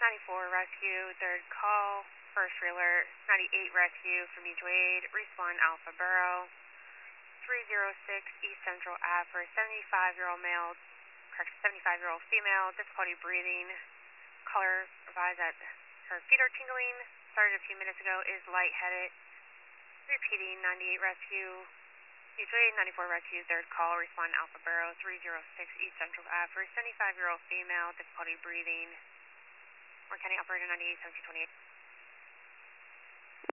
94 rescue, third call, first alert, 98 rescue from mutual aid, respond Alpha Borough, 306 East Central Ave for a 75-year-old male, correction, 75-year-old female, difficulty breathing, caller advised that her feet are tingling, started a few minutes ago, is lightheaded, repeating 98 rescue, mutual aid, 94 rescue, third call, respond Alpha Borough, 306 East Central Ave for a 75-year-old female, difficulty breathing, Orange County operator 98 1728.